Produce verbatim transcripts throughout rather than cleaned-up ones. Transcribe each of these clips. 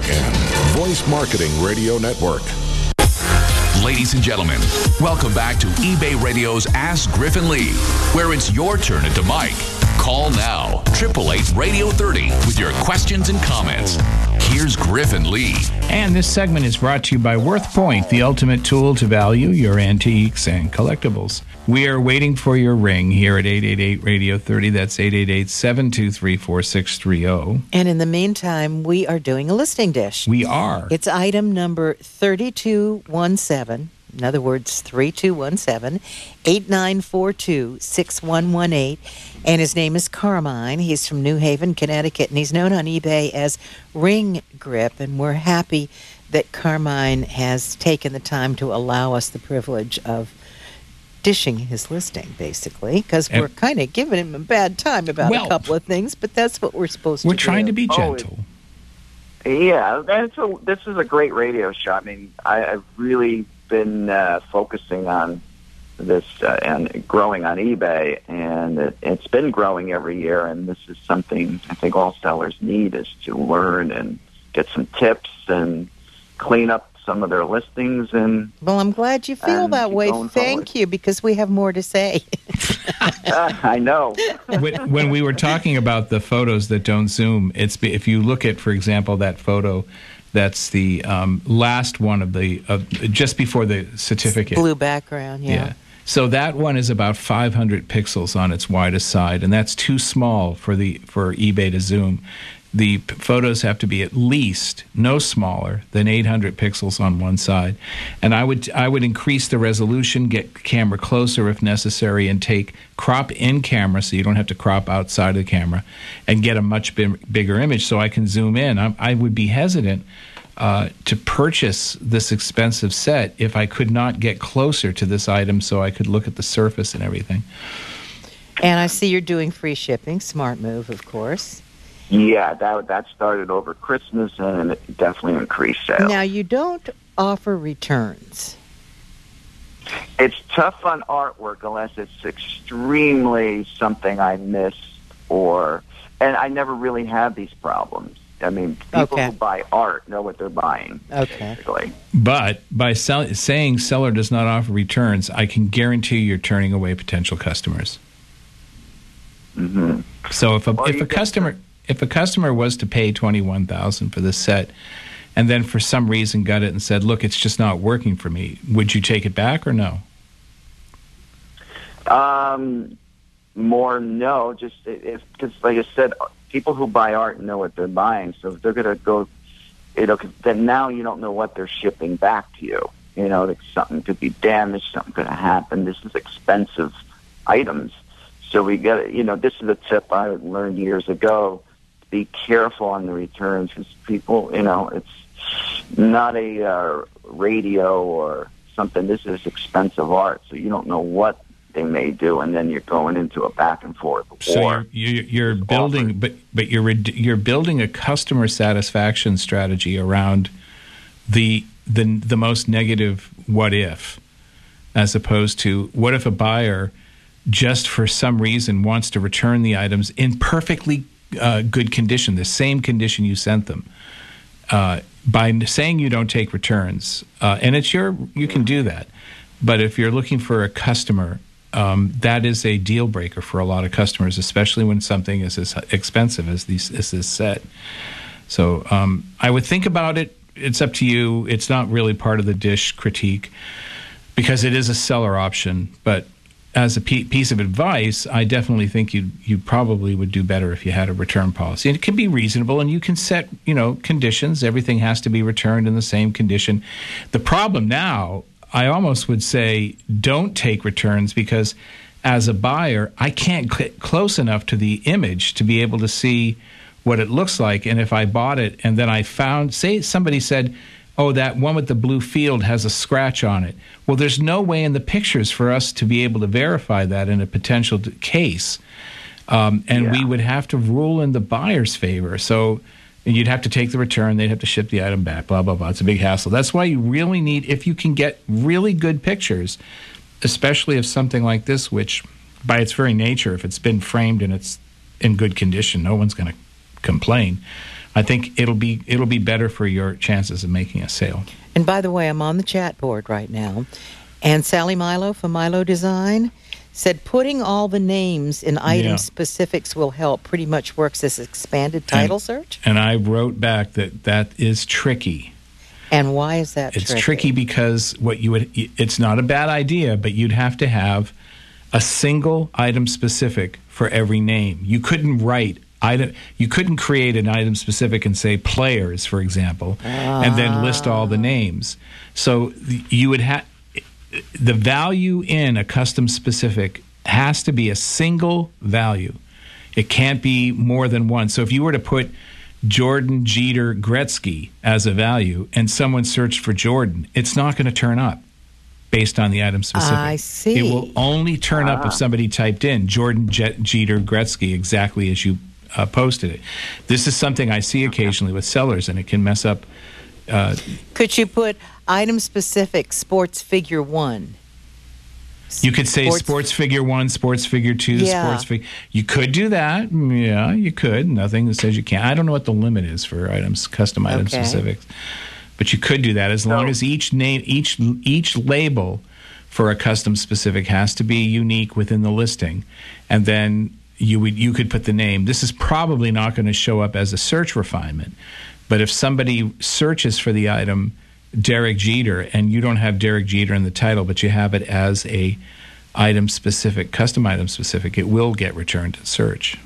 and Voice Marketing Radio Network. Ladies and gentlemen, welcome back to eBay Radio's Ask Griffin Lee, where it's your turn at the mic. Call now, eight eight eight, radio thirty, with your questions and comments. Here's Griffin Lee. And this segment is brought to you by WorthPoint, the ultimate tool to value your antiques and collectibles. We are waiting for your ring here at eight eight eight, radio thirty. That's eight eight eight, seven two three, four six three zero. And in the meantime, we are doing a listing dish. We are. It's item number thirty-two seventeen. In other words, three two one seven, eight nine four two, six one one eight. And his name is Carmine. He's from New Haven, Connecticut, and he's known on eBay as Ring Grip. And we're happy that Carmine has taken the time to allow us the privilege of dishing his listing, basically, because we're kind of giving him a bad time about well, a couple of things, but that's what we're supposed we're to do. We're trying to be gentle. Oh, yeah, that's a, this is a great radio show. I mean, I, I've really been uh, focusing on this uh, and growing on eBay, and it, it's been growing every year, and this is something I think all sellers need, is to learn and get some tips and clean up some of their listings. And well, I'm glad you feel that way. Thank forward. you, because we have more to say. uh, I know. when, when we were talking about the photos that don't zoom, it's if you look at, for example, that photo, that's the um, last one of the of, just before the certificate. Blue background, yeah. yeah. So that one is about five hundred pixels on its widest side, and that's too small for the for eBay to zoom. The p- photos have to be at least no smaller than eight hundred pixels on one side. And I would I would increase the resolution, get the camera closer if necessary, and take crop in camera so you don't have to crop outside of the camera, and get a much bi- bigger image so I can zoom in. I, I would be hesitant uh, to purchase this expensive set if I could not get closer to this item so I could look at the surface and everything. And I see you're doing free shipping. Smart move, of course. Yeah, that that started over Christmas, and it definitely increased sales. Now, you don't offer returns. It's tough on artwork unless it's extremely something I missed, or, and I never really have these problems. I mean, people okay. who buy art know what they're buying. Okay. Basically. But by sell- saying seller does not offer returns, I can guarantee you're turning away potential customers. Mm-hmm. So if a well, if a customer to- if a customer was to pay twenty-one thousand dollars for this set, and then for some reason got it and said, "Look, it's just not working for me," would you take it back or no? Um, more no. Just if because, like I said, people who buy art know what they're buying, so if they're going to go, you know, then now you don't know what they're shipping back to you. You know, that something could be damaged, something could happen. This is expensive items, so we got. You know, this is a tip I learned years ago. Be careful on the returns, because people, you know, it's not a uh, radio or something. This is expensive art, so you don't know what they may do, and then you're going into a back and forth war. So you're, you're, you're building, offered. but but you're you're building a customer satisfaction strategy around the the the most negative what if, as opposed to what if a buyer just for some reason wants to return the items in perfectly uh, good condition, the same condition you sent them. Uh, by saying you don't take returns, uh, and it's your you can do that, but if you're looking for a customer. Um, that is a deal breaker for a lot of customers, especially when something is as expensive as these as this set. So um, I would think about it. It's up to you. It's not really part of the dish critique because it is a seller option. But as a p- piece of advice, I definitely think you you probably would do better if you had a return policy. And it can be reasonable, and you can set you know conditions. Everything has to be returned in the same condition. The problem now. I almost would say don't take returns because as a buyer, I can't get close enough to the image to be able to see what it looks like. And if I bought it and then I found, say somebody said, oh, that one with the blue field has a scratch on it. Well, there's no way in the pictures for us to be able to verify that in a potential case. Um, and yeah. we would have to rule in the buyer's favor. So you'd have to take the return. They'd have to ship the item back, blah, blah, blah. It's a big hassle. That's why you really need, if you can get really good pictures, especially of something like this, which by its very nature, if it's been framed and it's in good condition, no one's going to complain. I think it'll be it'll be better for your chances of making a sale. And by the way, I'm on the chat board right now, and Sally Milo from Milo Design said putting all the names in item Yeah. specifics will help. Pretty much works as expanded title and, search. And I wrote back that that is tricky. And why is that It's tricky? tricky because what you would it's not a bad idea, but you'd have to have a single item specific for every name. You couldn't write item you couldn't create an item specific and say players, for example, and then list all the names. So you would have the value in a custom specific has to be a single value. It can't be more than one. So if you were to put Jordan, Jeter, Gretzky as a value and someone searched for Jordan, it's not going to turn up based on the item specific. I see. It will only turn up if somebody typed in Jordan, Jet, Jeter, Gretzky exactly as you uh, posted it. This is something I see occasionally with sellers, and it can mess up. Uh, Could you put item specific sports figure one? You could say sports, Sports- figure one, sports figure two, Yeah. sports figure. You could do that. Yeah, you could. Nothing that says you can't. I don't know what the limit is for items, custom item Okay. specifics, but you could do that as long No. as each name, each each label for a custom specific has to be unique within the listing, and then you would you could put the name. This is probably not going to show up as a search refinement, but if somebody searches for the item Derek Jeter, and you don't have Derek Jeter in the title, but you have it as a item specific, custom item specific, it will get returned to search.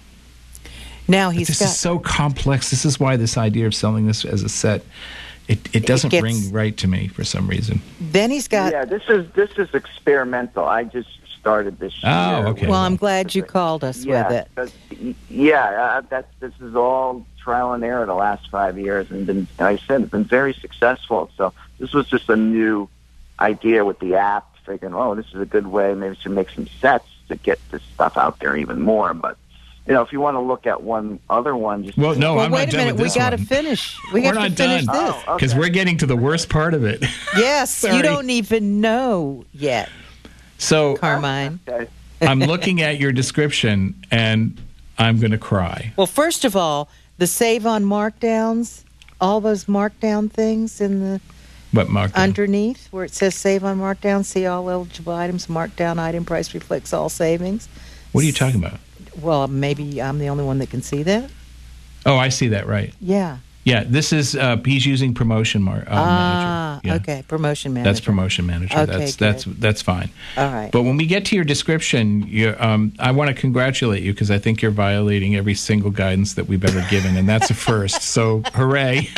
Now But he's this got. is so complex. This is why this idea of selling this as a set, it, it doesn't gets- ring right to me for some reason. then he's got. yeah, this is this is experimental. I just started this year. Oh, okay. Well, I'm glad you called us yeah, with it. 'cause- yeah, uh, that's this is all trial and error the last five years, and been, like I said, it's been very successful. So this was just a new idea with the app, thinking, oh, this is a good way. Maybe we should make some sets to get this stuff out there even more. But you know, if you want to look at one other one, just Well, no, well, I'm wait not a done minute. with We this got to one. finish. We We're have to not finish done. this. Oh, Because okay. we're getting to the worst part of it. Yes, Sorry. you don't even know yet, So Carmine. Okay. I'm looking at your description, and I'm going to cry. Well, first of all, the save on markdowns, all those markdown things in the What, Mark? underneath where it says save on markdown, see all eligible items, markdown item price reflects all savings. What are you talking about? Well, maybe I'm the only one that can see that. Oh, I see that, right. Yeah. Yeah, this is, uh, he's using promotion mar- uh, ah, manager. Yeah. okay. Promotion manager. That's promotion manager. Okay, that's good. that's that's fine. All right. But when we get to your description, you, um, I want to congratulate you because I think you're violating every single guidance that we've ever given, and that's a first. So hooray!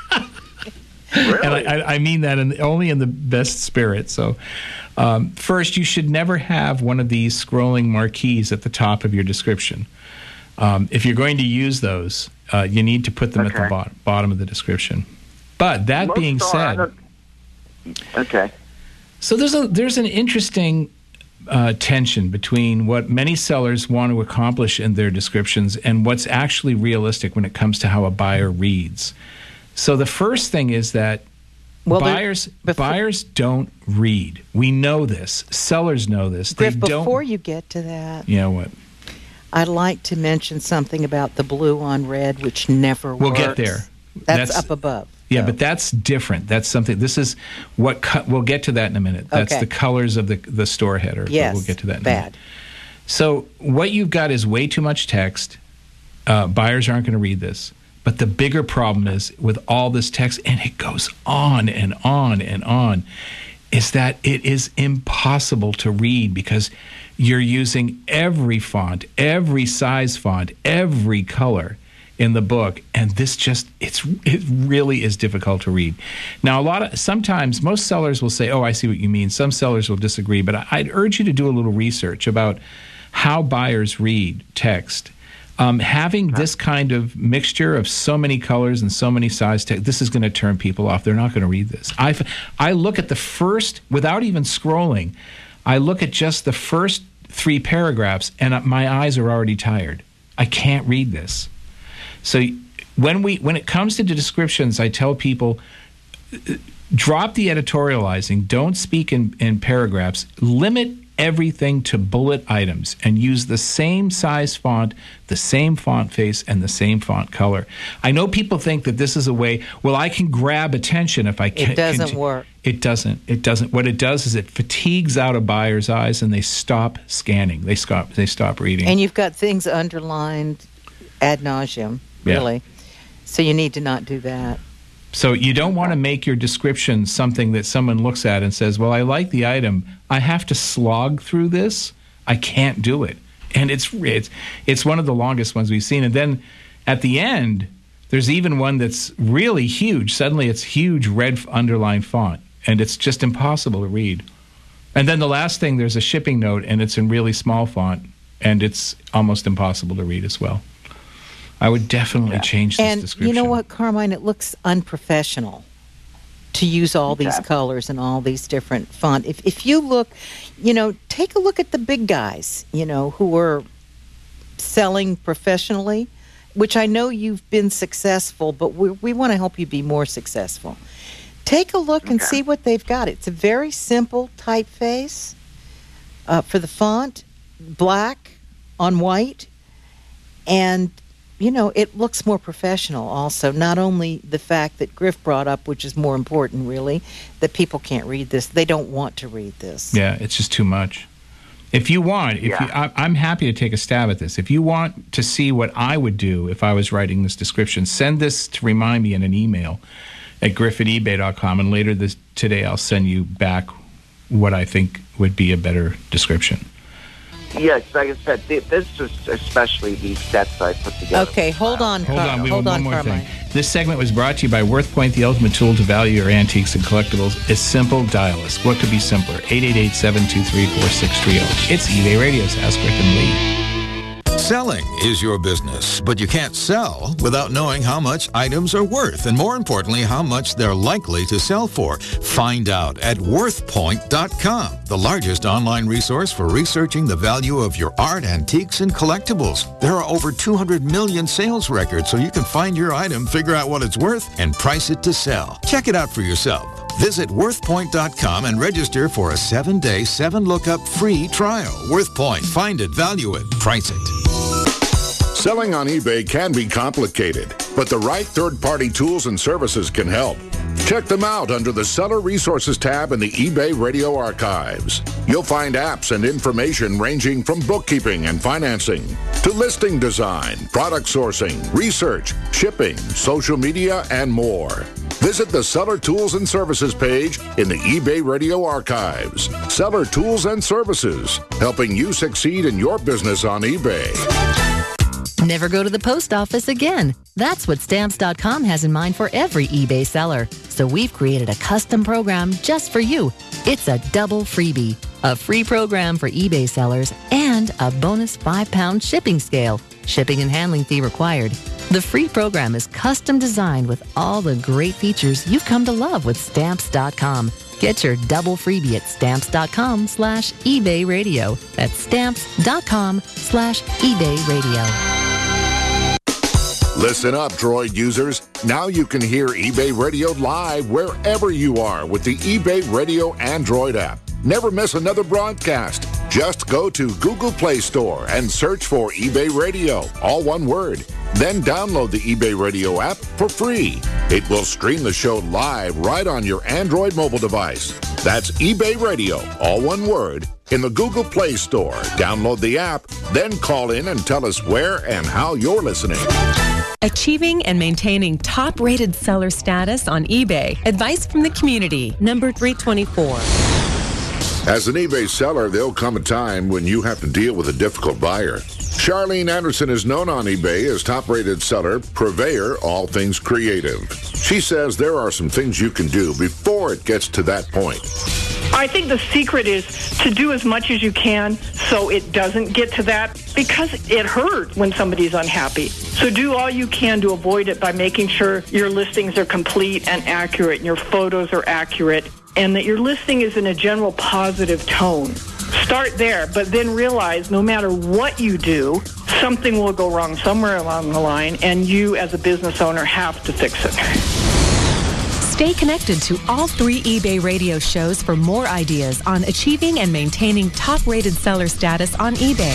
Really? And I, I, I mean that in, only in the best spirit. So, um, first, you should never have one of these scrolling marquees at the top of your description. Um, if you're going to use those, uh, you need to put them at the Okay. bottom, bottom of the description. But that Most being are, I said, don't- okay. so there's a there's an interesting uh, tension between what many sellers want to accomplish in their descriptions and what's actually realistic when it comes to how a buyer reads. So the first thing is that Well, there- buyers before- buyers don't read. We know this. Sellers know this. Griff, they don't. before you get to that, Yeah, what? I'd like to mention something about the blue on red, which never We'll works. get there. That's, That's- up above. Yeah, So, but that's different. That's something. This is what co- we'll get to that in a minute. That's Okay. the colors of the the store header. but yes, we'll get to that. In a bad. minute. So what you've got is way too much text. Uh, buyers aren't going to read this. But the bigger problem is with all this text, and it goes on and on and on, is that it is impossible to read because you're using every font, every size font, every color in the book, and this just it's it really is difficult to read. Now, a lot of sometimes most sellers will say, "Oh, I see what you mean." Some sellers will disagree, but I'd urge you to do a little research about how buyers read text. Um, having this kind of mixture of so many colors and so many size text, this is going to turn people off. They're not going to read this. I I look at the first without even scrolling. I look at just the first three paragraphs, and my eyes are already tired. I can't read this. So when we when it comes to the descriptions, I tell people, drop the editorializing. Don't speak in, in paragraphs. Limit everything to bullet items and use the same size font, the same font face, and the same font color. I know people think that this is a way, well, I can grab attention if I can. It doesn't can, work. It doesn't. It doesn't. What it does is it fatigues out a buyer's eyes and they stop scanning. They stop, they stop reading. And you've got things underlined ad nauseum, really. Yeah. So you need to not do that. So you don't want to make your description something that someone looks at and says, well, I like the item. I have to slog through this. I can't do it. And it's it's it's one of the longest ones we've seen. And then at the end, there's even one that's really huge. Suddenly it's huge red underlined font, and it's just impossible to read. And then the last thing, there's a shipping note, and it's in really small font, and it's almost impossible to read as well. I would definitely change this and description. And you know what, Carmine? It looks unprofessional to use all okay. these colors and all these different font. If if you look, you know, take a look at the big guys, you know, who are selling professionally, which I know you've been successful, but we we want to help you be more successful. Take a look okay. and see what they've got. It's a very simple typeface uh, for the font, black on white, and you know, it looks more professional also. Not only the fact that Griff brought up, which is more important, really, that people can't read this. They don't want to read this. Yeah, it's just too much. If you want, if yeah. you, I, I'm happy to take a stab at this. If you want to see what I would do if I was writing this description, send this to remind me in an email at griff at ebay dot com, and later this today I'll send you back what I think would be a better description. Yes, like I said, this is especially these sets I put together. Okay, hold on, Hold Car- on, we hold have on, one more Carmine. thing. This segment was brought to you by WorthPoint, the ultimate tool to value your antiques and collectibles. It's simple, dial us. What could be simpler? eight eight eight, seven two three, four six three zero. It's eBay Radio's Ask Griff and Lee. Selling is your business, but you can't sell without knowing how much items are worth, and more importantly, how much they're likely to sell for. Find out at worth point dot com, the largest online resource for researching the value of your art, antiques, and collectibles. There are over two hundred million sales records, so you can find your item, figure out what it's worth, and price it to sell. Check it out for yourself. Visit worth point dot com and register for a seven-day, seven-lookup free trial. WorthPoint. Find it, value it, price it. Selling on eBay can be complicated, but the right third-party tools and services can help. Check them out under the Seller Resources tab in the eBay Radio Archives. You'll find apps and information ranging from bookkeeping and financing to listing design, product sourcing, research, shipping, social media, and more. Visit the Seller Tools and Services page in the eBay Radio Archives. Seller Tools and Services, helping you succeed in your business on eBay. Never go to the post office again. That's what Stamps dot com has in mind for every eBay seller. So we've created a custom program just for you. It's a double freebie, a free program for eBay sellers and a bonus five-pound shipping scale. Shipping and handling fee required. The free program is custom designed with all the great features you've come to love with Stamps dot com. Get your double freebie at Stamps dot com slash eBay radio. That's Stamps dot com slash eBay radio. Listen up, Droid users. Now you can hear eBay Radio live wherever you are with the eBay Radio Android app. Never miss another broadcast. Just go to Google Play Store and search for eBay Radio, all one word. Then download the eBay Radio app for free. It will stream the show live right on your Android mobile device. That's eBay Radio, all one word, in the Google Play Store. Download the app, then call in and tell us where and how you're listening. Achieving and maintaining top-rated seller status on eBay. Advice from the community. Number three twenty-four. As an eBay seller, there'll come a time when you have to deal with a difficult buyer. Charlene Anderson is known on eBay as top-rated seller, purveyor, all things creative. She says there are some things you can do before it gets to that point. I think the secret is to do as much as you can so it doesn't get to that, because it hurts when somebody's unhappy. So do all you can to avoid it by making sure your listings are complete and accurate and your photos are accurate and that your listing is in a general positive tone. Start there, but then realize no matter what you do, something will go wrong somewhere along the line, and you as a business owner have to fix it. Stay connected to all three eBay radio shows for more ideas on achieving and maintaining top-rated seller status on eBay.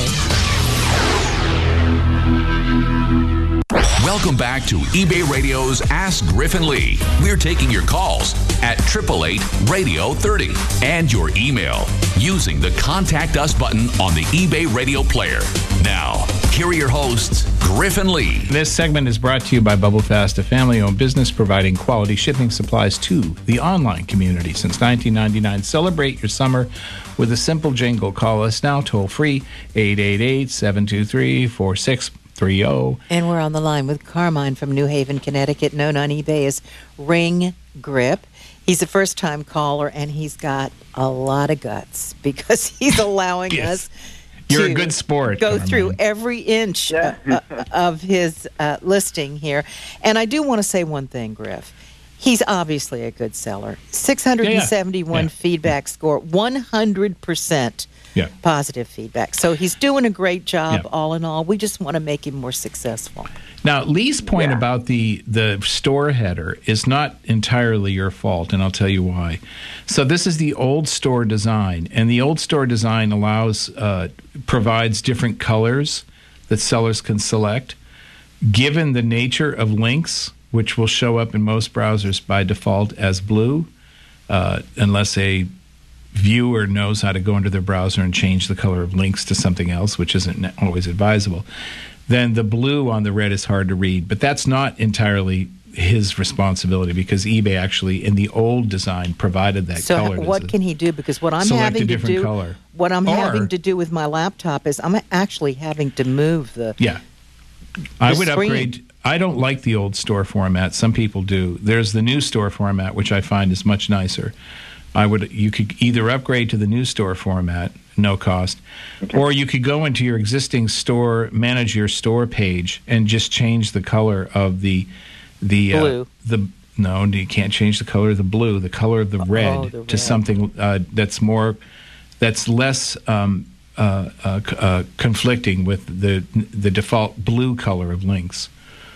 Welcome back to eBay Radio's Ask Griffin Lee. We're taking your calls at eight eight eight, radio thirty and your email using the Contact Us button on the eBay Radio player. Now, here are your hosts, Griffin Lee. This segment is brought to you by Bubblefast, a family-owned business providing quality shipping supplies to the online community since nineteen ninety-nine. Celebrate your summer with a simple jingle. Call us now, toll-free, eight eight eight, seven two three, four six three zero. And we're on the line with Carmine from New Haven, Connecticut, known on eBay as Ring Grip. He's a first-time caller, and he's got a lot of guts because he's allowing yes. us You're to a good sport. go Carmine. through every inch uh, uh, of his uh, listing here. And I do want to say one thing, Griff. He's obviously a good seller. six hundred seventy-one yeah, yeah. feedback score, one hundred percent Yeah. positive feedback. So he's doing a great job Yeah. all in all. We just want to make him more successful. Now, Lee's point Yeah. about the, the store header is not entirely your fault, and I'll tell you why. So this is the old store design, and the old store design allows uh, provides different colors that sellers can select. Given the nature of links, which will show up in most browsers by default as blue, uh, unless a viewer knows how to go into their browser and change the color of links to something else, which isn't always advisable, then the blue on the red is hard to read. But that's not entirely his responsibility because eBay actually, in the old design, provided that So color. what can he do? Because what I'm Select a having to different do, color. what I'm Or- having to do with my laptop is I'm actually having to move the. Yeah. I the would screen. upgrade. I don't like the old store format. Some people do. There's the new store format, which I find is much nicer. I would. You could either upgrade to the new store format, no cost, okay. or you could go into your existing store, manage your store page, and just change the color of the the blue. Uh, the no, you can't change the color of the blue. The color of the red, oh, the red. to something uh, that's more, that's less. Um, Uh, uh, uh, conflicting with the the default blue color of links.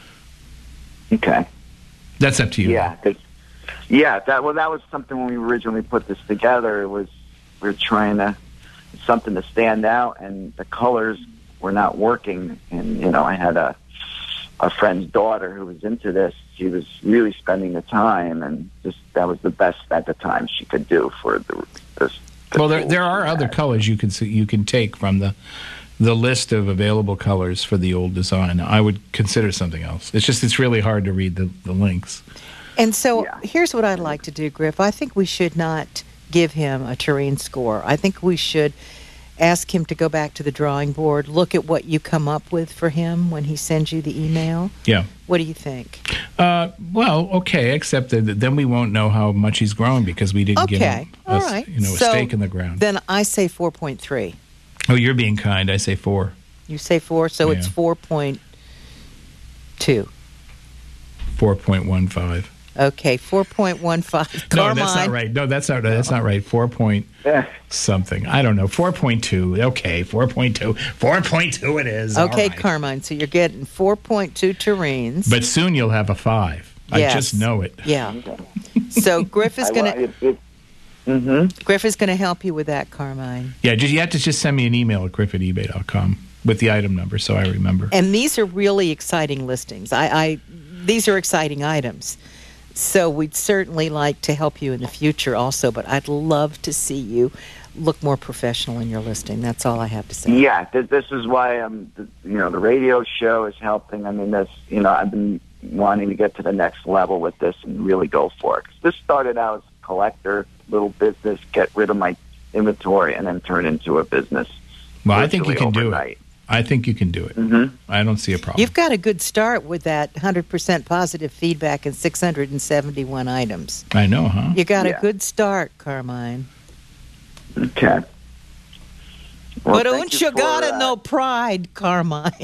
Okay. That's up to you. Yeah. Yeah. That well, that was something when we originally put this together. It was we were trying to something to stand out, and the colors were not working. And you know, I had a a friend's daughter who was into this. She was really spending the time, and just that was the best at the time she could do for the this. Well, there there are other colors you can you can take from the the list of available colors for the old design. I would consider something else. It's just it's really hard to read the, the links. And so Yeah. here's what I'd like to do, Griff. I think we should not give him a Turing score. I think we should ask him to go back to the drawing board, look at what you come up with for him when he sends you the email. Yeah. What do you think? Uh, well, okay, except that then we won't know how much he's grown because we didn't give Okay, him a, all right. you know, a So stake in the ground. Then I say four point three. Oh, you're being kind. I say four. You say four, so Yeah. it's four point two. four point one five. Okay, four point one five. No, Carmine. that's not right. No, that's not. That's not right. Four point Yeah. something. I don't know. Four point two. Okay, four point two. Four point two. It is. All Okay, right. Carmine. So you're getting four point two Turines. But soon you'll have a five. Yes. I just know it. Yeah. So Griff is I going wa- to it- it- Mhm. Griff is going to help you with that, Carmine. Yeah, just, you have to just send me an email at griff at ebay dot com with the item number so I remember. And these are really exciting listings. I, I these are exciting items. So we'd certainly like to help you in the future also, but I'd love to see you look more professional in your listing. That's all I have to say. Yeah, th- this is why I'm. You know, the radio show is helping. I mean, this. You know, I've been wanting to get to the next level with this and really go for it. 'Cause this started out as a collector, little business, get rid of my inventory, and then turn into a business. Well, I think you can do overnight. it. I think you can do it. Mm-hmm. I don't see a problem. You've got a good start with that one hundred percent positive feedback and six hundred seventy-one items. I know, huh? You got Yeah. a good start, Carmine. Okay. Well, but thank don't you you for, gotta uh, know pride, Carmine.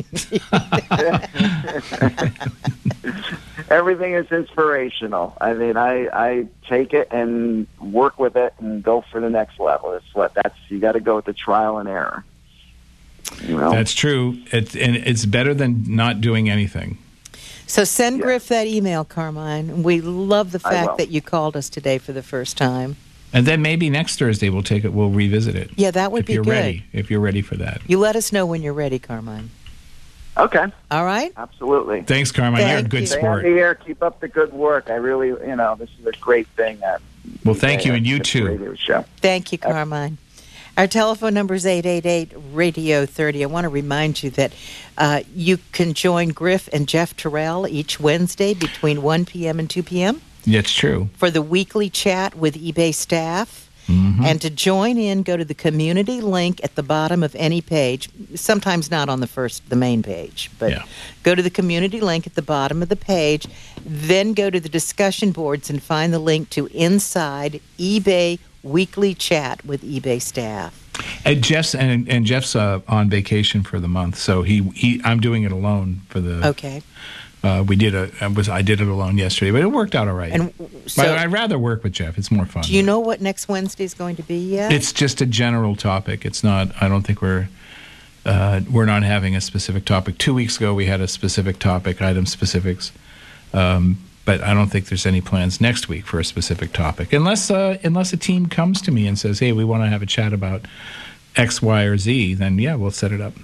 Everything is inspirational. I mean, I I take it and work with it and go for the next level. It's what that's you got to go with the trial and error. You know, That's true. It, and it's better than not doing anything. So send Yeah. Griff that email, Carmine. We love the I fact will. that you called us today for the first time. And then maybe next Thursday we'll take it. We'll revisit it. Yeah, that would if be you're good. ready. If you're ready for that. You let us know when you're ready, Carmine. Okay, All right? absolutely. Thanks, Carmine. You're a Thank good you. Stay on sport. the air. Keep up the good work. I really, you know, this is a great thing. That Well, thank you, and you It's a too. radio show. Thank you, Carmine. Our telephone number is eight eight eight, radio thirty. I want to remind you that uh, you can join Griff and Jeff Terrell each Wednesday between one p.m. and two p.m. That's true. for the weekly chat with eBay staff. Mm-hmm. And to join in, go to the community link at the bottom of any page. Sometimes not on the first, the main page, but Yeah. go to the community link at the bottom of the page. Then go to the discussion boards and find the link to Inside eBay Weekly Chat with eBay staff. And Jeff's and, and Jeff's uh, on vacation for the month, so he, he I'm doing it alone for the. Okay. Uh, we did a I was I did it alone yesterday, but it worked out all right. And but so, I'd rather work with Jeff. It's more fun. do you know what next Wednesday is going to be yet? It's just a general topic. It's not. I don't think we're uh, we're not having a specific topic. Two weeks ago we had a specific topic, item specifics, um, but I don't think there's any plans next week for a specific topic, unless uh, unless a team comes to me and says, "Hey, we want to have a chat about X, Y, or Z." Then yeah, we'll set it up.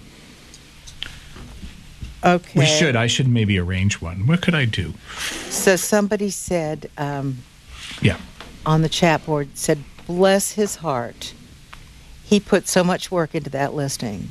Okay. We should. I should maybe arrange one. What could I do? So somebody said um, Yeah. on the chat board, said, bless his heart. He put so much work into that listing.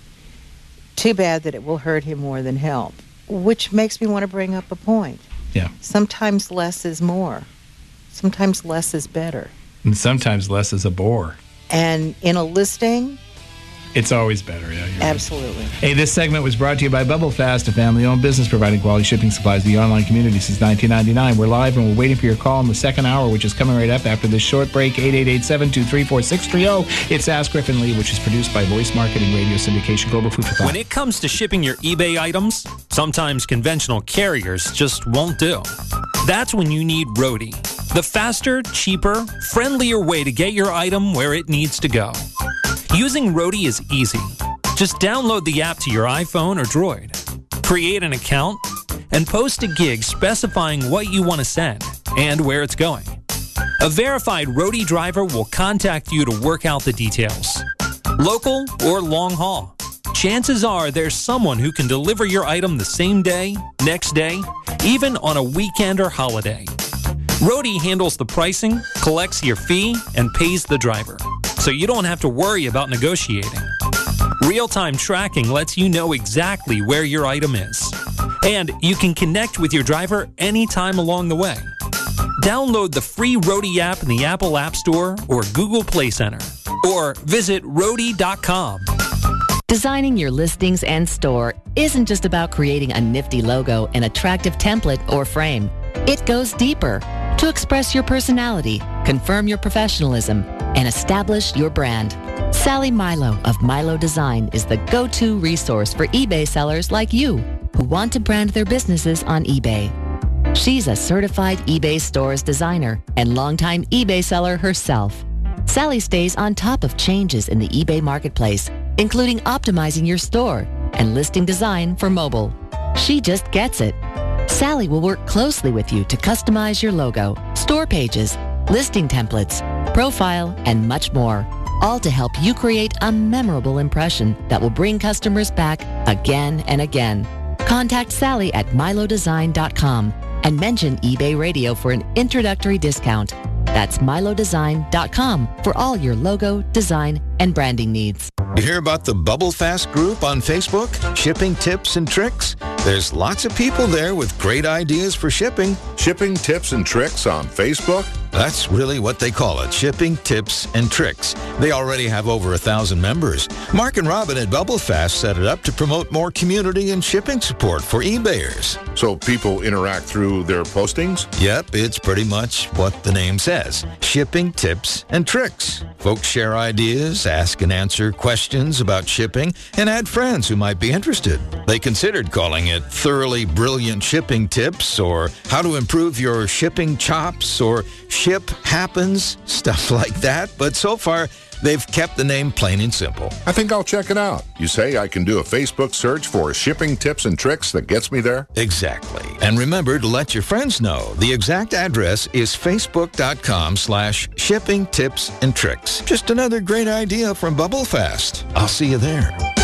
Too bad that it will hurt him more than help. Which makes me want to bring up a point. Yeah. Sometimes less is more. Sometimes less is better. And sometimes less is a bore. And in a listing, It's always better. Yeah. You're right. absolutely. Hey, this segment was brought to you by Bubble Fast, a family-owned business providing quality shipping supplies to the online community since nineteen ninety-nine. We're live and we're waiting for your call in the second hour, which is coming right up after this short break. eight eight eight, seven two three, four six three zero. It's Ask Griffin Lee, which is produced by Voice Marketing Radio Syndication Global Food for Thought. When it comes to shipping your eBay items, sometimes conventional carriers just won't do. That's when you need Roadie, the faster, cheaper, friendlier way to get your item where it needs to go. Using Roadie is easy. Just download the app to your iPhone or Droid, create an account, and post a gig specifying what you want to send and where it's going. A verified Roadie driver will contact you to work out the details. Local or long haul, chances are there's someone who can deliver your item the same day, next day, even on a weekend or holiday. Roadie handles the pricing, collects your fee, and pays the driver, so you don't have to worry about negotiating. Real-time tracking lets you know exactly where your item is, and you can connect with your driver anytime along the way. Download the free Roadie app in the Apple App Store or Google Play Center, or visit roadie dot com. Designing your listings and store isn't just about creating a nifty logo, an attractive template, or frame. It goes deeper to express your personality, confirm your professionalism, and establish your brand. Sally Milo of Milo Design is the go-to resource for eBay sellers like you who want to brand their businesses on eBay. She's a certified eBay stores designer and longtime eBay seller herself. Sally stays on top of changes in the eBay marketplace, including optimizing your store and listing design for mobile. She just gets it. Sally will work closely with you to customize your logo, store pages, listing templates, profile, and much more, all to help you create a memorable impression that will bring customers back again and again. Contact Sally at milo design dot com and mention eBay Radio for an introductory discount. That's milo design dot com for all your logo, design, and branding needs. You hear about the Bubble Fast group on Facebook? Shipping tips and tricks? There's lots of people there with great ideas for shipping. Shipping tips and tricks on Facebook? That's really what they call it, shipping tips and tricks. They already have over a thousand members. Mark and Robin at Bubble Fast set it up to promote more community and shipping support for eBayers. So people interact through their postings? Yep, it's pretty much what the name says, shipping tips and tricks. Folks share ideas, ask and answer questions about shipping, and add friends who might be interested. They considered calling it Thoroughly Brilliant Shipping Tips, or How to Improve Your Shipping Chops, or Ship Happens, stuff like that. But so far, They've kept the name plain and simple. I think I'll check it out. You say I can do a Facebook search for shipping tips and tricks that gets me there? Exactly. And remember to let your friends know the exact address is facebook.com slash shipping tips and tricks. Just another great idea from Bubble Fast. I'll see you there.